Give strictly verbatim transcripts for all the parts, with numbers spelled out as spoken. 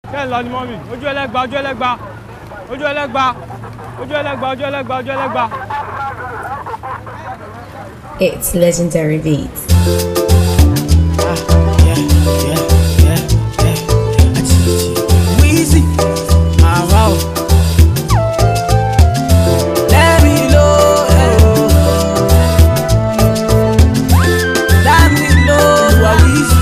Kẹ́ ń lọ ni mọ́mì, ojú ẹlẹ́gba, ojú ẹlẹ́gba, ojú ẹlẹ́gba, ojú ẹlẹ́gba, ojú ẹlẹ́gba, ojú ẹlẹ́gba. It's legendary beats. Ah, yeah, yeah, yeah, yeah. Weezy, ah wow. Let me know, let me know, you are Weezy.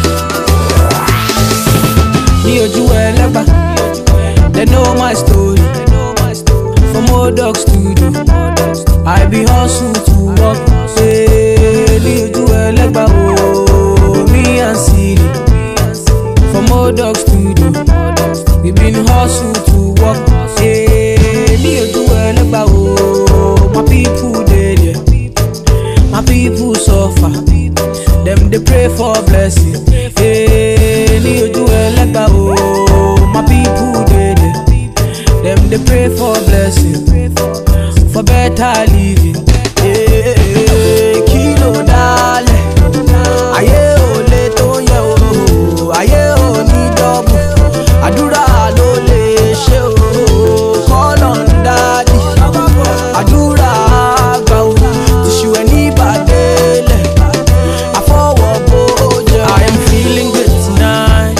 Me ojú ẹlẹ́gba, they know my story. From old dog studio, I be hustle to work. Say, me ojú ẹlẹ́gba, oh, me and Siri. From old dog studio, we been hustle to work. Say, me ojú ẹlẹ́gba, oh, my people dead, yeah. My people suffer, them they pray for blessing. Hey, me ojú ẹlẹ́gba, oh, my people dead, yeah. Them they pray for blessing, for better living. Hey, kilo dale, aye ole to ye o, aye oni double, àdúrà ló lè ṣe o, call on daddy, àdúrà àgbà o, tissue ẹni bàdélẹ̀, àfọwọ́ bójá. I am feeling good tonight.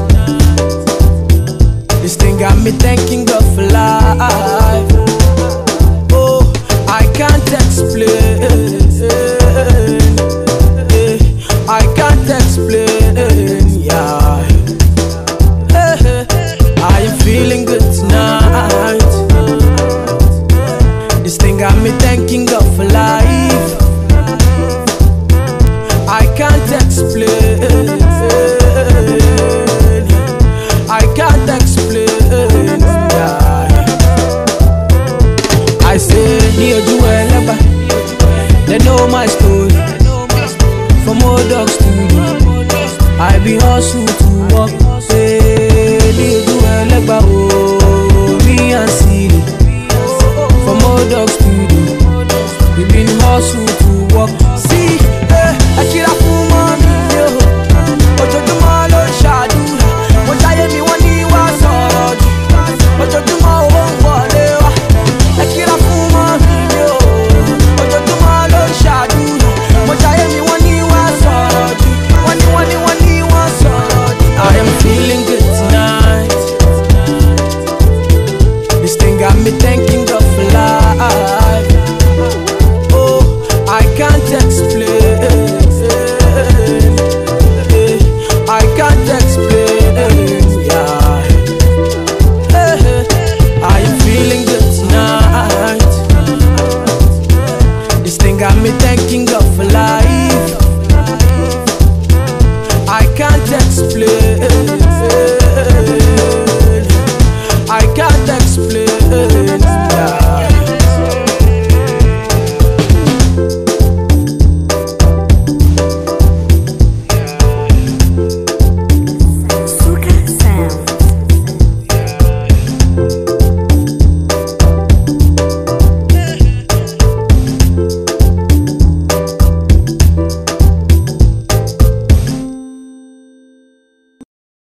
This thing got me thanking God for life. Oh, I can't explain. I can't explain. Yeah. I am feeling good tonight. This thing got me thanking God for life. I can't explain. I can't explain. Yeah. I say, me ojú ẹlẹ́gba, they know my story. From old dog studio, I be hustle